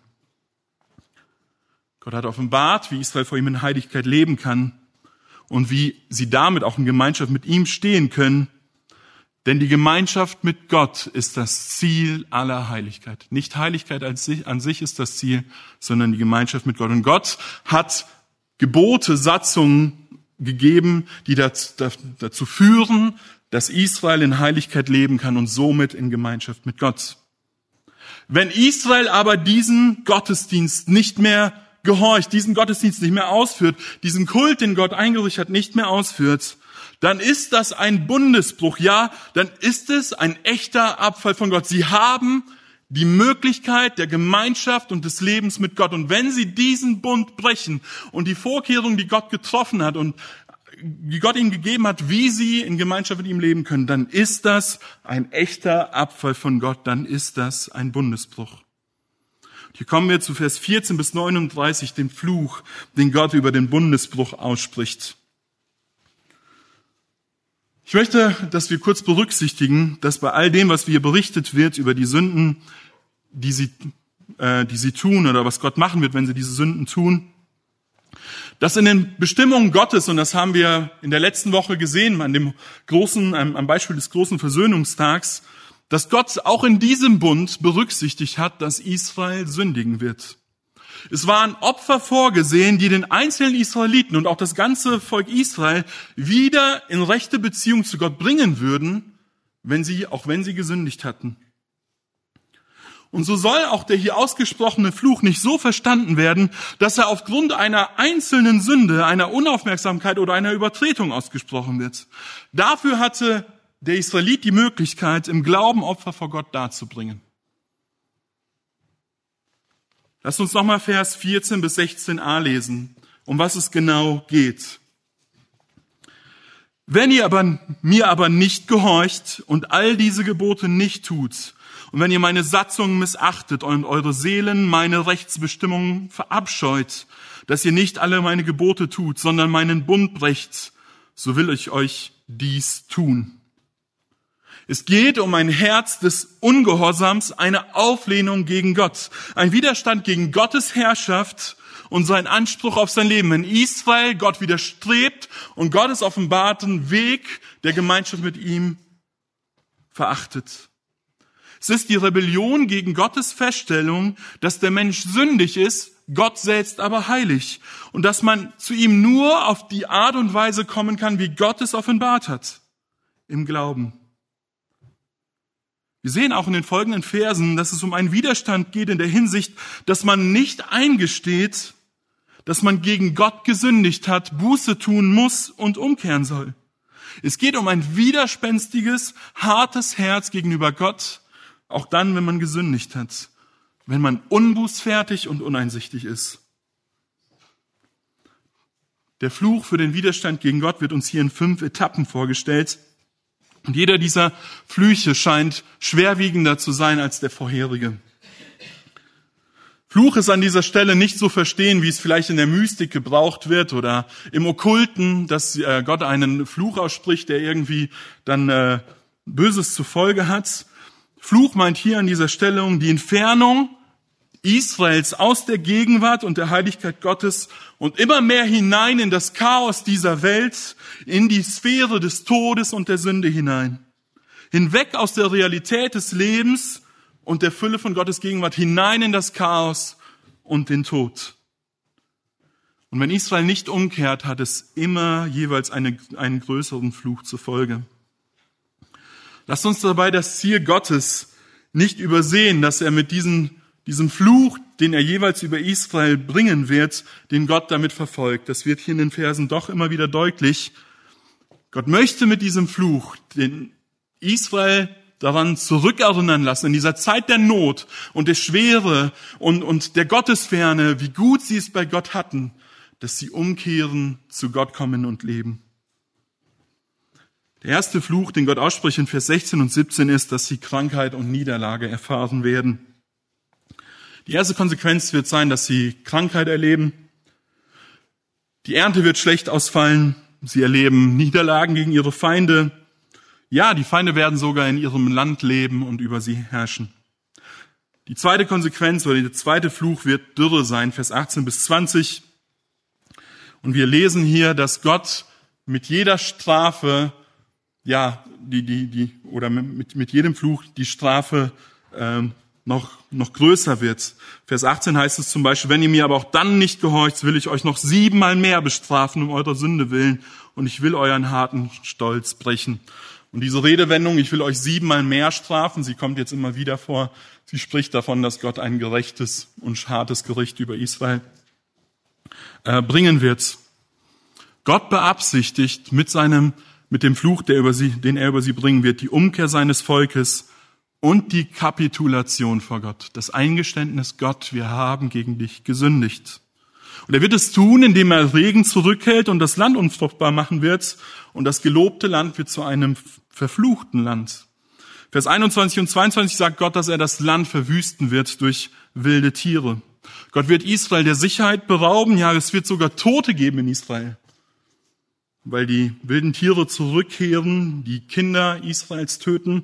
Gott hat offenbart, wie Israel vor ihm in Heiligkeit leben kann und wie sie damit auch in Gemeinschaft mit ihm stehen können. Denn die Gemeinschaft mit Gott ist das Ziel aller Heiligkeit. Nicht Heiligkeit an sich ist das Ziel, sondern die Gemeinschaft mit Gott. Und Gott hat Gebote, Satzungen gegeben, die dazu führen, dass Israel in Heiligkeit leben kann und somit in Gemeinschaft mit Gott. Wenn Israel aber diesen Gottesdienst nicht mehr gehorcht, diesen Gottesdienst nicht mehr ausführt, diesen Kult, den Gott eingerichtet hat, nicht mehr ausführt, dann ist das ein Bundesbruch. Ja, dann ist es ein echter Abfall von Gott. Sie haben die Möglichkeit der Gemeinschaft und des Lebens mit Gott. Und wenn sie diesen Bund brechen und die Vorkehrungen, die Gott getroffen hat und die Gott ihnen gegeben hat, wie sie in Gemeinschaft mit ihm leben können, dann ist das ein echter Abfall von Gott. Dann ist das ein Bundesbruch. Hier kommen wir zu Vers 14 bis 39, dem Fluch, den Gott über den Bundesbruch ausspricht. Ich möchte, dass wir kurz berücksichtigen, dass bei all dem, was hier berichtet wird über die Sünden, die sie tun oder was Gott machen wird, wenn sie diese Sünden tun, dass in den Bestimmungen Gottes, und das haben wir in der letzten Woche gesehen, am Beispiel des großen Versöhnungstags, dass Gott auch in diesem Bund berücksichtigt hat, dass Israel sündigen wird. Es waren Opfer vorgesehen, die den einzelnen Israeliten und auch das ganze Volk Israel wieder in rechte Beziehung zu Gott bringen würden, wenn sie gesündigt hatten. Und so soll auch der hier ausgesprochene Fluch nicht so verstanden werden, dass er aufgrund einer einzelnen Sünde, einer Unaufmerksamkeit oder einer Übertretung ausgesprochen wird. Dafür hatte der Israelit die Möglichkeit, im Glauben Opfer vor Gott darzubringen. Lasst uns nochmal Vers 14 bis 16a lesen, um was es genau geht. Wenn ihr mir aber nicht gehorcht und all diese Gebote nicht tut, und wenn ihr meine Satzungen missachtet und eure Seelen meine Rechtsbestimmungen verabscheut, dass ihr nicht alle meine Gebote tut, sondern meinen Bund brecht, so will ich euch dies tun. Es geht um ein Herz des Ungehorsams, eine Auflehnung gegen Gott, ein Widerstand gegen Gottes Herrschaft und sein Anspruch auf sein Leben. Wenn Israel Gott widerstrebt und Gottes offenbarten Weg der Gemeinschaft mit ihm verachtet. Es ist die Rebellion gegen Gottes Feststellung, dass der Mensch sündig ist, Gott selbst aber heilig. Und dass man zu ihm nur auf die Art und Weise kommen kann, wie Gott es offenbart hat, im Glauben. Wir sehen auch in den folgenden Versen, dass es um einen Widerstand geht in der Hinsicht, dass man nicht eingesteht, dass man gegen Gott gesündigt hat, Buße tun muss und umkehren soll. Es geht um ein widerspenstiges, hartes Herz gegenüber Gott, Auch dann, wenn man gesündigt hat, wenn man unbußfertig und uneinsichtig ist. Der Fluch für den Widerstand gegen Gott wird uns hier in 5 Etappen vorgestellt. Und jeder dieser Flüche scheint schwerwiegender zu sein als der vorherige. Fluch ist an dieser Stelle nicht so verstehen, wie es vielleicht in der Mystik gebraucht wird oder im Okkulten, dass Gott einen Fluch ausspricht, der irgendwie dann Böses zur Folge hat. Fluch meint hier an dieser Stelle die Entfernung Israels aus der Gegenwart und der Heiligkeit Gottes und immer mehr hinein in das Chaos dieser Welt, in die Sphäre des Todes und der Sünde hinein. Hinweg aus der Realität des Lebens und der Fülle von Gottes Gegenwart hinein in das Chaos und den Tod. Und wenn Israel nicht umkehrt, hat es immer jeweils einen größeren Fluch zur Folge. Lasst uns dabei das Ziel Gottes nicht übersehen, dass er mit diesem Fluch, den er jeweils über Israel bringen wird, den Gott damit verfolgt. Das wird hier in den Versen doch immer wieder deutlich. Gott möchte mit diesem Fluch den Israel daran zurückerinnern lassen, in dieser Zeit der Not und der Schwere und der Gottesferne, wie gut sie es bei Gott hatten, dass sie umkehren, zu Gott kommen und leben. Der erste Fluch, den Gott ausspricht in Vers 16 und 17, ist, dass sie Krankheit und Niederlage erfahren werden. Die erste Konsequenz wird sein, dass sie Krankheit erleben. Die Ernte wird schlecht ausfallen. Sie erleben Niederlagen gegen ihre Feinde. Ja, die Feinde werden sogar in ihrem Land leben und über sie herrschen. Die zweite Konsequenz oder der zweite Fluch wird Dürre sein, Vers 18 bis 20. Und wir lesen hier, dass Gott mit jeder Strafe, mit jedem Fluch die Strafe noch größer wird. Vers 18 heißt es zum Beispiel, wenn ihr mir aber auch dann nicht gehorcht, will ich euch noch 7-mal mehr bestrafen um eurer Sünde willen und ich will euren harten Stolz brechen. Und diese Redewendung, ich will euch 7-mal mehr strafen, sie kommt jetzt immer wieder vor. Sie spricht davon, dass Gott ein gerechtes und hartes Gericht über Israel bringen wird. Gott beabsichtigt mit dem Fluch, den er über sie bringen wird, die Umkehr seines Volkes und die Kapitulation vor Gott, das Eingeständnis, Gott, wir haben gegen dich gesündigt. Und er wird es tun, indem er Regen zurückhält und das Land unfruchtbar machen wird. Und das gelobte Land wird zu einem verfluchten Land. Vers 21 und 22 sagt Gott, dass er das Land verwüsten wird durch wilde Tiere. Gott wird Israel der Sicherheit berauben. Ja, es wird sogar Tote geben in Israel, weil die wilden Tiere zurückkehren, die Kinder Israels töten.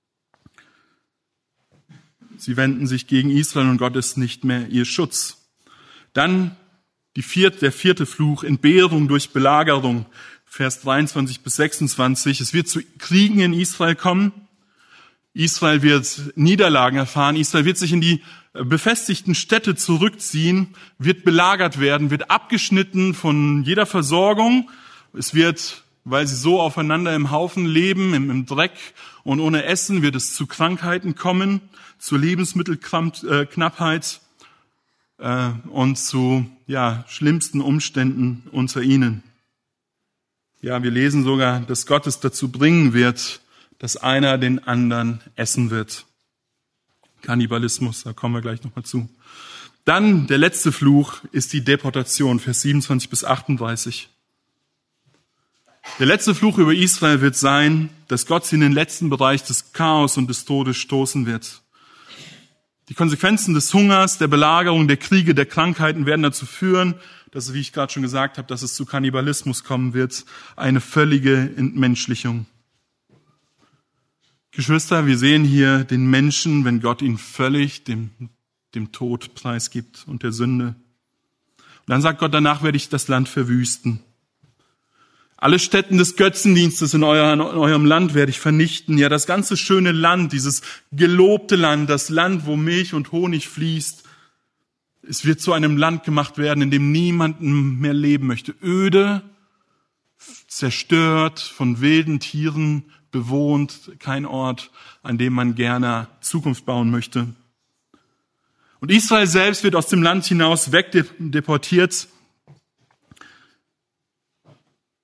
Sie wenden sich gegen Israel und Gott ist nicht mehr ihr Schutz. Dann der vierte Fluch, Entbehrung durch Belagerung, Vers 23 bis 26. Es wird zu Kriegen in Israel kommen. Israel wird Niederlagen erfahren. Israel wird sich in die befestigten Städte zurückziehen, wird belagert werden, wird abgeschnitten von jeder Versorgung. Es wird, weil sie so aufeinander im Haufen leben, im Dreck und ohne Essen, wird es zu Krankheiten kommen, zur Lebensmittelknappheit und zu schlimmsten Umständen unter ihnen. Ja, wir lesen sogar, dass Gott es dazu bringen wird, dass einer den anderen essen wird. Kannibalismus, da kommen wir gleich nochmal zu. Dann der letzte Fluch ist die Deportation, Vers 27 bis 38. Der letzte Fluch über Israel wird sein, dass Gott sie in den letzten Bereich des Chaos und des Todes stoßen wird. Die Konsequenzen des Hungers, der Belagerung, der Kriege, der Krankheiten werden dazu führen, dass, wie ich gerade schon gesagt habe, dass es zu Kannibalismus kommen wird, eine völlige Entmenschlichung. Geschwister, wir sehen hier den Menschen, wenn Gott ihn völlig dem Tod preisgibt und der Sünde. Und dann sagt Gott, danach werde ich das Land verwüsten. Alle Stätten des Götzendienstes in eurem Land werde ich vernichten. Ja, das ganze schöne Land, dieses gelobte Land, das Land, wo Milch und Honig fließt, es wird zu einem Land gemacht werden, in dem niemand mehr leben möchte. Öde, zerstört, von wilden Tieren bewohnt, kein Ort, an dem man gerne Zukunft bauen möchte. Und Israel selbst wird aus dem Land hinaus wegdeportiert.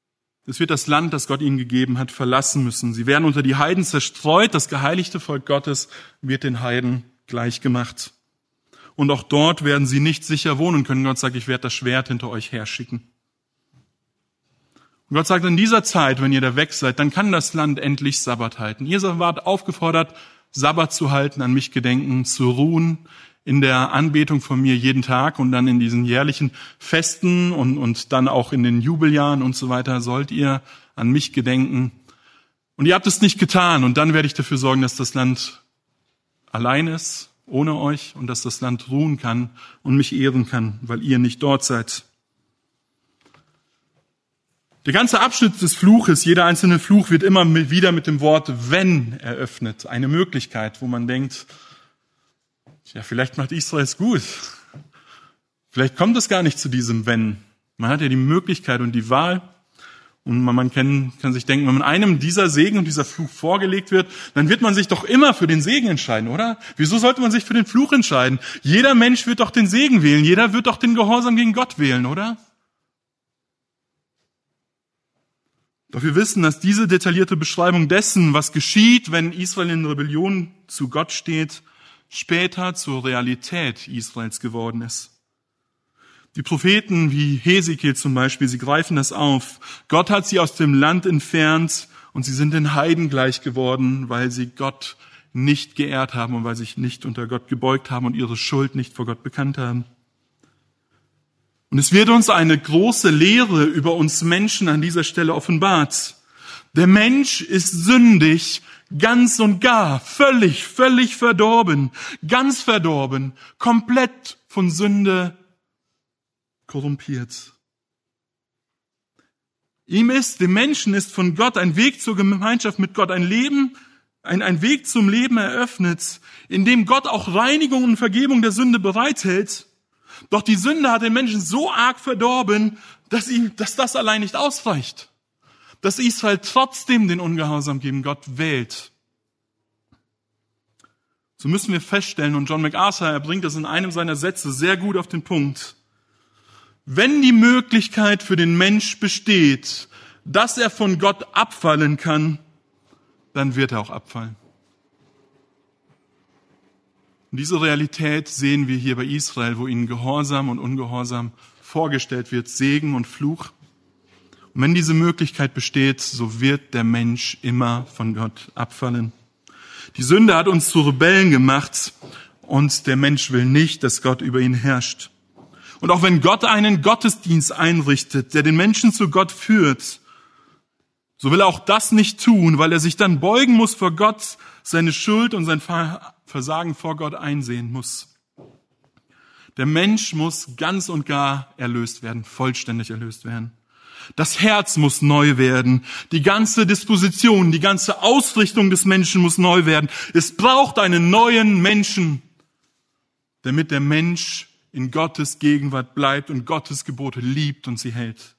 Es wird das Land, das Gott ihnen gegeben hat, verlassen müssen. Sie werden unter die Heiden zerstreut. Das geheiligte Volk Gottes wird den Heiden gleichgemacht. Und auch dort werden sie nicht sicher wohnen können. Gott sagt, ich werde das Schwert hinter euch herschicken. Und Gott sagt, in dieser Zeit, wenn ihr da weg seid, dann kann das Land endlich Sabbat halten. Ihr wart aufgefordert, Sabbat zu halten, an mich gedenken, zu ruhen, in der Anbetung von mir jeden Tag und dann in diesen jährlichen Festen und dann auch in den Jubeljahren und so weiter sollt ihr an mich gedenken. Und ihr habt es nicht getan und dann werde ich dafür sorgen, dass das Land allein ist, ohne euch, und dass das Land ruhen kann und mich ehren kann, weil ihr nicht dort seid. Der ganze Abschnitt des Fluches, jeder einzelne Fluch wird immer wieder mit dem Wort wenn eröffnet. Eine Möglichkeit, wo man denkt, ja, vielleicht macht Israel es gut. Vielleicht kommt es gar nicht zu diesem wenn. Man hat ja die Möglichkeit und die Wahl. Und man kann sich denken, wenn man einem dieser Segen und dieser Fluch vorgelegt wird, dann wird man sich doch immer für den Segen entscheiden, oder? Wieso sollte man sich für den Fluch entscheiden? Jeder Mensch wird doch den Segen wählen. Jeder wird doch den Gehorsam gegen Gott wählen, oder? Doch wir wissen, dass diese detaillierte Beschreibung dessen, was geschieht, wenn Israel in Rebellion zu Gott steht, später zur Realität Israels geworden ist. Die Propheten wie Hesekiel zum Beispiel, sie greifen das auf. Gott hat sie aus dem Land entfernt und sie sind den Heiden gleich geworden, weil sie Gott nicht geehrt haben und weil sie sich nicht unter Gott gebeugt haben und ihre Schuld nicht vor Gott bekannt haben. Und es wird uns eine große Lehre über uns Menschen an dieser Stelle offenbart. Der Mensch ist sündig, ganz und gar, völlig verdorben, ganz verdorben, komplett von Sünde korrumpiert. Dem Menschen ist von Gott ein Weg zur Gemeinschaft mit Gott, ein Weg zum Leben eröffnet, in dem Gott auch Reinigung und Vergebung der Sünde bereithält. Doch die Sünde hat den Menschen so arg verdorben, dass das allein nicht ausreicht. Dass Israel trotzdem den Ungehorsam gegen Gott wählt. So müssen wir feststellen, und John MacArthur, er bringt das in einem seiner Sätze sehr gut auf den Punkt. Wenn die Möglichkeit für den Mensch besteht, dass er von Gott abfallen kann, dann wird er auch abfallen. Und diese Realität sehen wir hier bei Israel, wo ihnen Gehorsam und Ungehorsam vorgestellt wird, Segen und Fluch. Und wenn diese Möglichkeit besteht, so wird der Mensch immer von Gott abfallen. Die Sünde hat uns zu Rebellen gemacht und der Mensch will nicht, dass Gott über ihn herrscht. Und auch wenn Gott einen Gottesdienst einrichtet, der den Menschen zu Gott führt, so will er auch das nicht tun, weil er sich dann beugen muss vor Gott, seine Schuld und sein Versagen vor Gott einsehen muss. Der Mensch muss ganz und gar erlöst werden, vollständig erlöst werden. Das Herz muss neu werden. Die ganze Disposition, die ganze Ausrichtung des Menschen muss neu werden. Es braucht einen neuen Menschen, damit der Mensch in Gottes Gegenwart bleibt und Gottes Gebote liebt und sie hält.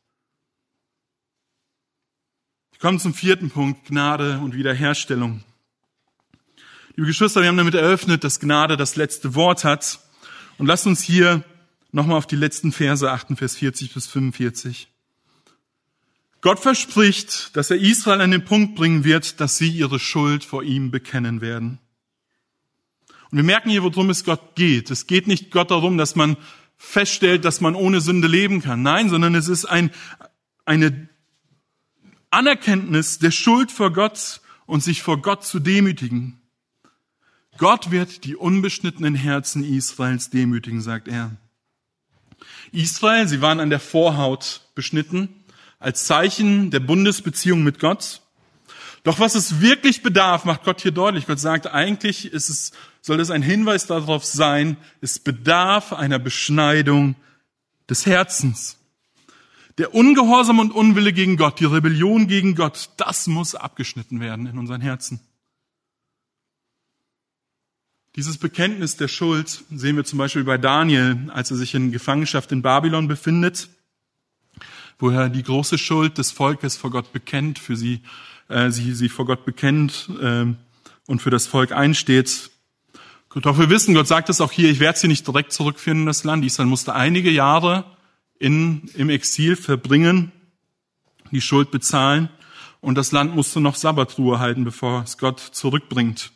Wir kommen zum 4. Punkt, Gnade und Wiederherstellung. Liebe Geschwister, wir haben damit eröffnet, dass Gnade das letzte Wort hat. Und lasst uns hier nochmal auf die letzten Verse achten, Vers 40 bis 45. Gott verspricht, dass er Israel an den Punkt bringen wird, dass sie ihre Schuld vor ihm bekennen werden. Und wir merken hier, worum es Gott geht. Es geht nicht Gott darum, dass man feststellt, dass man ohne Sünde leben kann. Nein, sondern es ist eine Anerkenntnis der Schuld vor Gott und sich vor Gott zu demütigen. Gott wird die unbeschnittenen Herzen Israels demütigen, sagt er. Israel, sie waren an der Vorhaut beschnitten, als Zeichen der Bundesbeziehung mit Gott. Doch was es wirklich bedarf, macht Gott hier deutlich. Gott sagt, eigentlich soll es ein Hinweis darauf sein, es bedarf einer Beschneidung des Herzens. Der Ungehorsam und Unwille gegen Gott, die Rebellion gegen Gott, das muss abgeschnitten werden in unseren Herzen. Dieses Bekenntnis der Schuld sehen wir zum Beispiel bei Daniel, als er sich in Gefangenschaft in Babylon befindet, wo er die große Schuld des Volkes vor Gott bekennt, für sie vor Gott bekennt und für das Volk einsteht. Doch wir wissen, Gott sagt es auch hier, ich werde sie nicht direkt zurückführen in das Land. Israel musste einige Jahre im Exil verbringen. die Schuld bezahlen und das Land musste noch Sabbatruhe halten, bevor es Gott zurückbringt.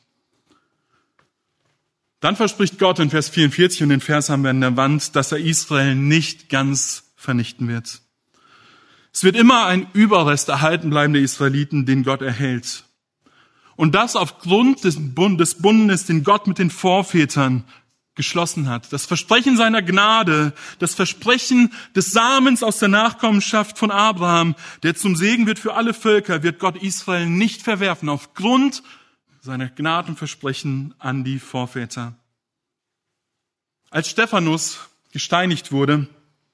Dann verspricht Gott in Vers 44, und den Vers haben wir an der Wand, dass er Israel nicht ganz vernichten wird. Es wird immer ein Überrest erhalten bleiben der Israeliten, den Gott erhält. Und das aufgrund des Bundes, den Gott mit den Vorvätern geschlossen hat. Das Versprechen seiner Gnade, das Versprechen des Samens aus der Nachkommenschaft von Abraham, der zum Segen wird für alle Völker, wird Gott Israel nicht verwerfen, aufgrund seiner Gnadenversprechen an die Vorväter. Als Stephanus gesteinigt wurde,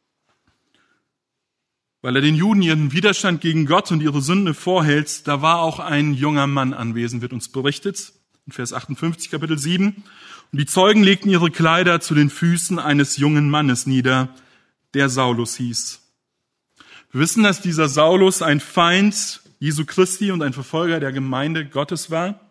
weil er den Juden ihren Widerstand gegen Gott und ihre Sünde vorhält, da war auch ein junger Mann anwesend, wird uns berichtet, in Vers 58, Kapitel 7. Und die Zeugen legten ihre Kleider zu den Füßen eines jungen Mannes nieder, der Saulus hieß. Wir wissen, dass dieser Saulus ein Feind Jesu Christi und ein Verfolger der Gemeinde Gottes war.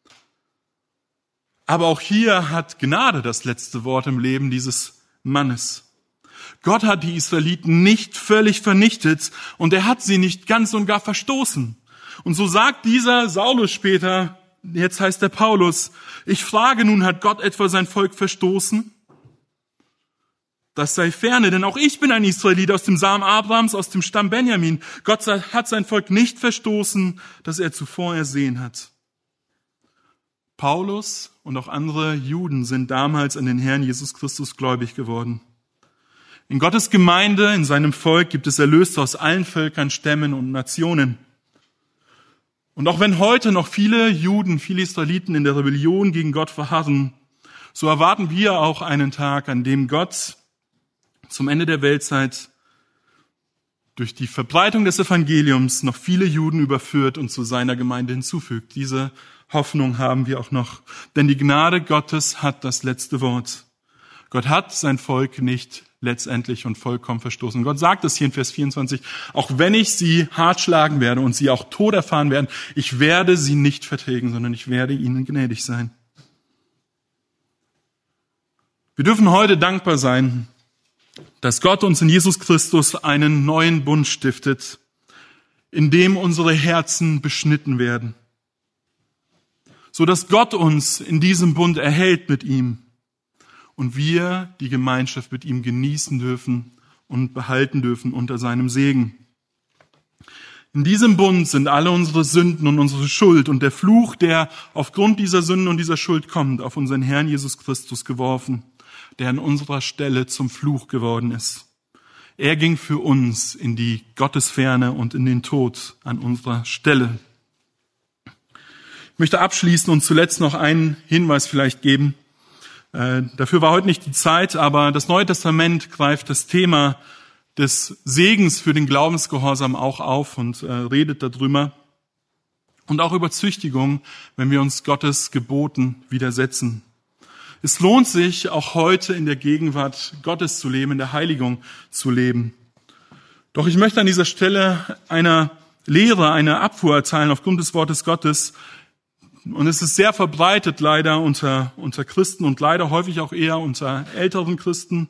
Aber auch hier hat Gnade das letzte Wort im Leben dieses Mannes. Gott hat die Israeliten nicht völlig vernichtet und er hat sie nicht ganz und gar verstoßen. Und so sagt dieser Saulus später, jetzt heißt er Paulus, ich frage nun, hat Gott etwa sein Volk verstoßen? Das sei ferne, denn auch ich bin ein Israelit aus dem Samen Abrahams, aus dem Stamm Benjamin. Gott hat sein Volk nicht verstoßen, das er zuvor ersehen hat. Paulus und auch andere Juden sind damals an den Herrn Jesus Christus gläubig geworden. In Gottes Gemeinde, in seinem Volk gibt es Erlöste aus allen Völkern, Stämmen und Nationen. Und auch wenn heute noch viele Juden, viele Israeliten in der Rebellion gegen Gott verharren, so erwarten wir auch einen Tag, an dem Gott zum Ende der Weltzeit durch die Verbreitung des Evangeliums noch viele Juden überführt und zu seiner Gemeinde hinzufügt. Diese Hoffnung haben wir auch noch. Denn die Gnade Gottes hat das letzte Wort. Gott hat sein Volk nicht letztendlich und vollkommen verstoßen. Gott sagt es hier in Vers 24, auch wenn ich sie hart schlagen werde und sie auch Tod erfahren werden, ich werde sie nicht vertilgen, sondern ich werde ihnen gnädig sein. Wir dürfen heute dankbar sein, dass Gott uns in Jesus Christus einen neuen Bund stiftet, in dem unsere Herzen beschnitten werden, so dass Gott uns in diesem Bund erhält mit ihm und wir die Gemeinschaft mit ihm genießen dürfen und behalten dürfen unter seinem Segen. In diesem Bund sind alle unsere Sünden und unsere Schuld und der Fluch, der aufgrund dieser Sünden und dieser Schuld kommt, auf unseren Herrn Jesus Christus geworfen, der an unserer Stelle zum Fluch geworden ist. Er ging für uns in die Gottesferne und in den Tod an unserer Stelle. Ich möchte abschließen und zuletzt noch einen Hinweis vielleicht geben. Dafür war heute nicht die Zeit, aber das Neue Testament greift das Thema des Segens für den Glaubensgehorsam auch auf und redet darüber. Und auch über Züchtigung, wenn wir uns Gottes Geboten widersetzen. Es lohnt sich, auch heute in der Gegenwart Gottes zu leben, in der Heiligung zu leben. Doch ich möchte an dieser Stelle einer Lehre, eine Abfuhr erteilen aufgrund des Wortes Gottes. Und es ist sehr verbreitet leider unter Christen und leider häufig auch eher unter älteren Christen,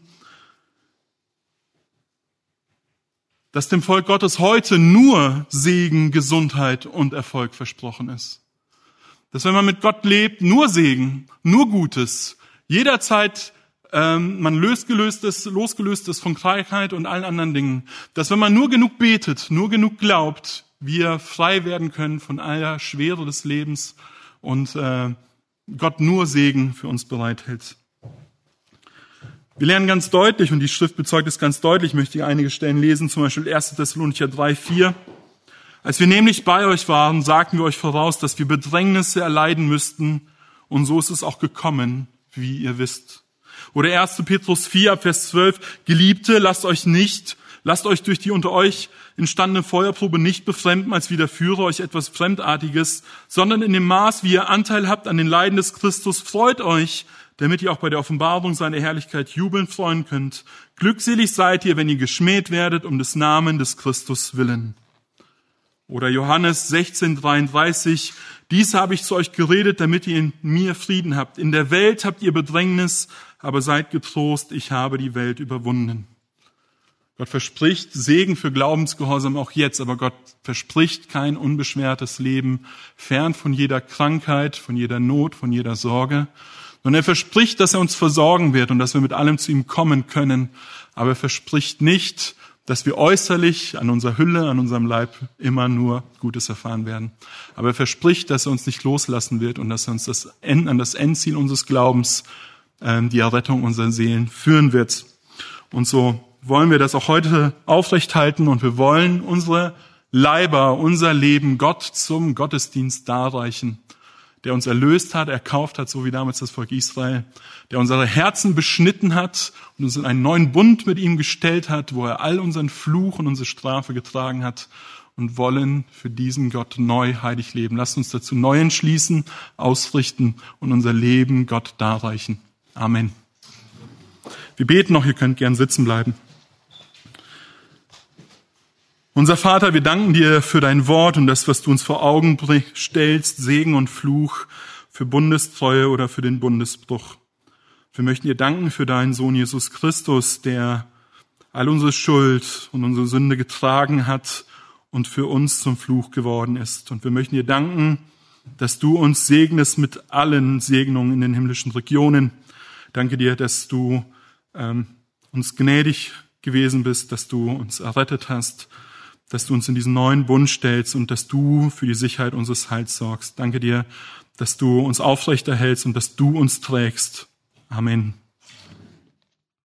dass dem Volk Gottes heute nur Segen, Gesundheit und Erfolg versprochen ist. Dass wenn man mit Gott lebt, nur Segen, nur Gutes, jederzeit man losgelöst ist von Krankheit und allen anderen Dingen. Dass wenn man nur genug betet, nur genug glaubt, wir frei werden können von aller Schwere des Lebens und Gott nur Segen für uns bereithält. Wir lernen ganz deutlich, und die Schrift bezeugt es ganz deutlich, ich möchte einige Stellen lesen, zum Beispiel 1. Thessalonicher 3,4. Als wir nämlich bei euch waren, sagten wir euch voraus, dass wir Bedrängnisse erleiden müssten, und so ist es auch gekommen, wie ihr wisst. Oder 1. Petrus 4, Vers 12, Geliebte, lasst euch durch die unter euch entstandene Feuerprobe nicht befremden, als widerführe euch etwas Fremdartiges, sondern in dem Maß, wie ihr Anteil habt an den Leiden des Christus, freut euch, damit ihr auch bei der Offenbarung seiner Herrlichkeit jubelnd freuen könnt. Glückselig seid ihr, wenn ihr geschmäht werdet, um des Namens des Christus willen. Oder Johannes 16, 33, dies habe ich zu euch geredet, damit ihr in mir Frieden habt. In der Welt habt ihr Bedrängnis, aber seid getrost, ich habe die Welt überwunden. Gott verspricht Segen für Glaubensgehorsam auch jetzt, aber Gott verspricht kein unbeschwertes Leben, fern von jeder Krankheit, von jeder Not, von jeder Sorge. Sondern er verspricht, dass er uns versorgen wird und dass wir mit allem zu ihm kommen können. Aber er verspricht nicht, dass wir äußerlich an unserer Hülle, an unserem Leib immer nur Gutes erfahren werden. Aber er verspricht, dass er uns nicht loslassen wird und dass er uns an das Endziel unseres Glaubens, die Errettung unserer Seelen, führen wird. Und so wollen wir das auch heute aufrechthalten und wir wollen unsere Leiber, unser Leben Gott zum Gottesdienst darreichen, der uns erlöst hat, erkauft hat, so wie damals das Volk Israel, der unsere Herzen beschnitten hat und uns in einen neuen Bund mit ihm gestellt hat, wo er all unseren Fluch und unsere Strafe getragen hat und wollen für diesen Gott neu heilig leben. Lasst uns dazu neu entschließen, ausrichten und unser Leben Gott darreichen. Amen. Wir beten noch, ihr könnt gern sitzen bleiben. Unser Vater, wir danken dir für dein Wort und das, was du uns vor Augen stellst, Segen und Fluch, für Bundestreue oder für den Bundesbruch. Wir möchten dir danken für deinen Sohn Jesus Christus, der all unsere Schuld und unsere Sünde getragen hat und für uns zum Fluch geworden ist. Und wir möchten dir danken, dass du uns segnest mit allen Segnungen in den himmlischen Regionen. Danke dir, dass du uns gnädig gewesen bist, dass du uns errettet hast, dass du uns in diesen neuen Bund stellst und dass du für die Sicherheit unseres Heils sorgst. Danke dir, dass du uns aufrechterhältst und dass du uns trägst. Amen.